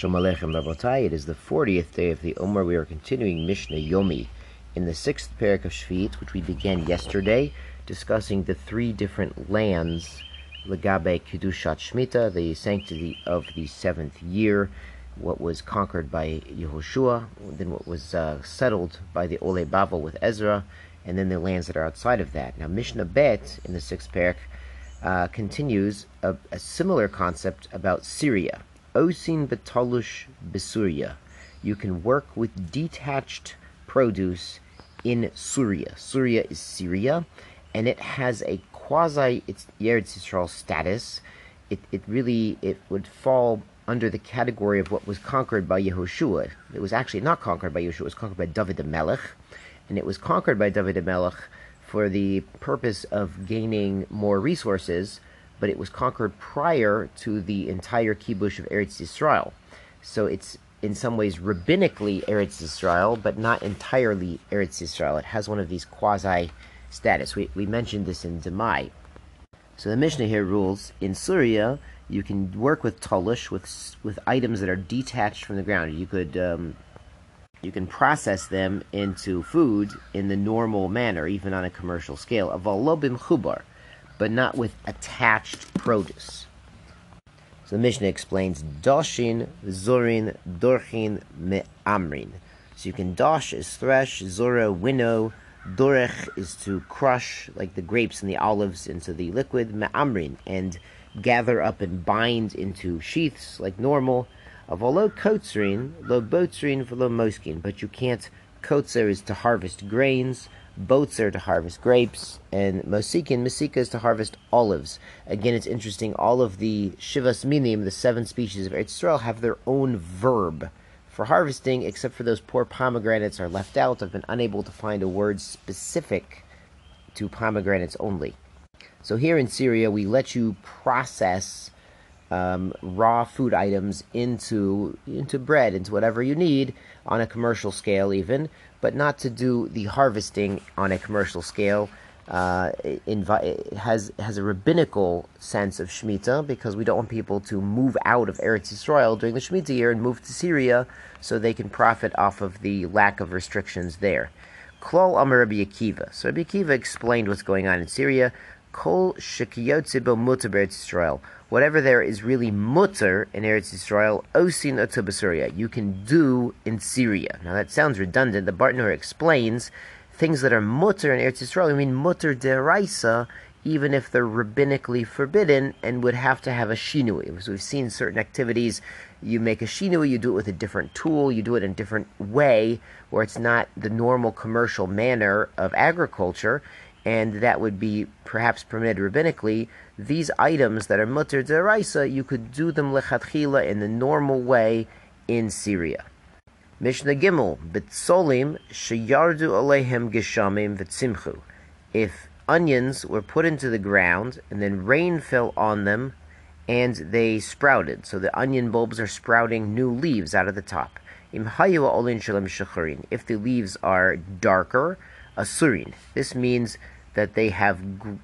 Shalom Aleichem Rabotai. It is the 40th day of the Omer. We are continuing Mishnah Yomi in the 6th parak of Shvi'it, which we began yesterday, discussing the three different lands, Legabe Kedushat Shmita, the sanctity of the 7th year, what was conquered by Yehoshua, then what was settled by the Ole Bavel with Ezra, and then the lands that are outside of that. Now Mishnah Bet in the 6th parak continues a similar concept about Syria. Osin betalush besuria. You can work with detached produce in Syria. Syria is Syria, and it has a it's Eretz Yisrael status. It would fall under the category of what was conquered by Yehoshua. It was actually not conquered by Yehoshua. It was conquered by David HaMelech, and it was conquered by David HaMelech for the purpose of gaining more resources, but it was conquered prior to the entire kibush of Eretz Yisrael. So it's in some ways rabbinically Eretz Yisrael, but not entirely Eretz Yisrael. It has one of these quasi-status. We mentioned this in Demai. So the Mishnah here rules, in Syria, you can work with talush, with items that are detached from the ground. You can process them into food in the normal manner, even on a commercial scale. Aval lo b'mchubar, but not with attached produce. So the Mishnah explains, Doshin, Zorin, Dorchin, Me'amrin. So you can dosh is thresh, Zora, winnow, Dorech is to crush, like the grapes and the olives, into the liquid, Me'amrin, and gather up and bind into sheaths like normal. Avolo kotzrin, lo botzrin, v'lo moskin. But you can't, kotzer is to harvest grains, boats are to harvest grapes, and mesika is to harvest olives. Again, it's interesting, all of the Shivas Minim, the 7 species of Eretz Yisrael, have their own verb for harvesting, except for those poor pomegranates are left out. I've been unable to find a word specific to pomegranates only. So here in Syria, we let you process raw food items into bread, into whatever you need, on a commercial scale even, but not to do the harvesting on a commercial scale. It has a rabbinical sense of Shemitah, because we don't want people to move out of Eretz Yisrael during the Shemitah year and move to Syria so they can profit off of the lack of restrictions there. Klal Amar Rabbi Akiva. So Rabbi Akiva explained what's going on in Syria. Kol shekiyotze bo mutar b'Eretz Yisrael. Whatever there is really mutar in Eretz Yisrael, osin oto b'Syria, you can do in Syria. Now that sounds redundant. The Bartenura explains things that are mutar in Eretz Yisrael. I mean mutar deraisa, even if they're rabbinically forbidden and would have to have a shinui. So we've seen certain activities, you make a shinui, you do it with a different tool, you do it in a different way, where it's not the normal commercial manner of agriculture, and that would be perhaps permitted rabbinically. These items that are mutar deraisa, you could do them lechatchila in the normal way in Syria. Mishnah Gimel, B'tzolim sheyardu alehem geshamim v'tzimchu. If onions were put into the ground and then rain fell on them and they sprouted, so the onion bulbs are sprouting new leaves out of the top. Im hayu olin shalem shachurin. If the leaves are darker, asurin. This means that they have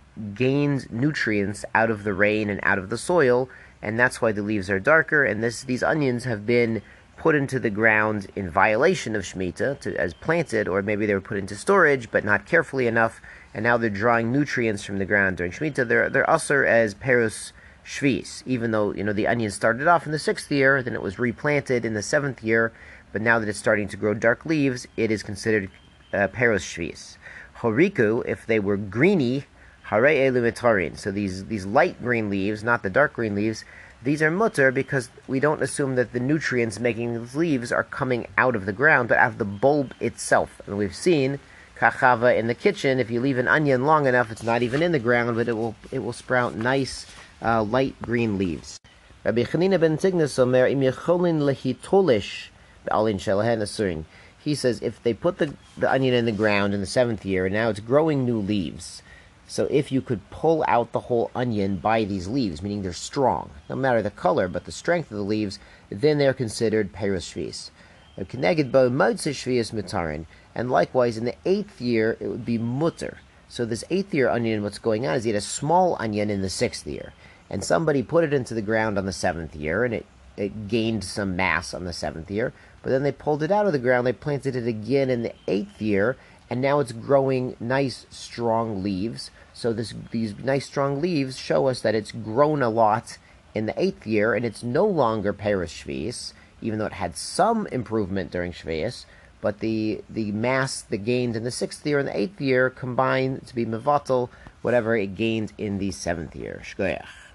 gained nutrients out of the rain and out of the soil, and that's why the leaves are darker. And these onions have been put into the ground in violation of Shemitah, as planted, or maybe they were put into storage but not carefully enough, and now they're drawing nutrients from the ground during Shemitah. They're usher as peros shvis, even though the onion started off in the 6th year, then it was replanted in the 7th year, but now that it's starting to grow dark leaves, it is considered peros shvis. Horiku, if they were greeny, hare elu mitarin. So these light green leaves, not the dark green leaves, these are mutar because we don't assume that the nutrients making these leaves are coming out of the ground, but out of the bulb itself. And we've seen kachava in the kitchen. If you leave an onion long enough, it's not even in the ground, but it will sprout nice light green leaves. Rabbi Chanina ben Tignas omer im yecholin lehitolish be'alin shelahen asurin. He says if they put the onion in the ground in the 7th year, and now it's growing new leaves, so if you could pull out the whole onion by these leaves, meaning they're strong, no matter the color, but the strength of the leaves, then they're considered peros shvis. Keneged bo motzei shvius mutarin, and likewise in the 8th year it would be mutar. So this 8th year onion, what's going on is you had a small onion in the 6th year, and somebody put it into the ground on the 7th year, and it it gained some mass on the 7th year, but then they pulled it out of the ground, they planted it again in the 8th year, and now it's growing nice, strong leaves. So these nice, strong leaves show us that it's grown a lot in the 8th year, and it's no longer Peres Shvius, even though it had some improvement during Shvius, but the mass, the gains in the 6th year and the 8th year combine to be mevatel whatever it gained in the 7th year. Shkoyach.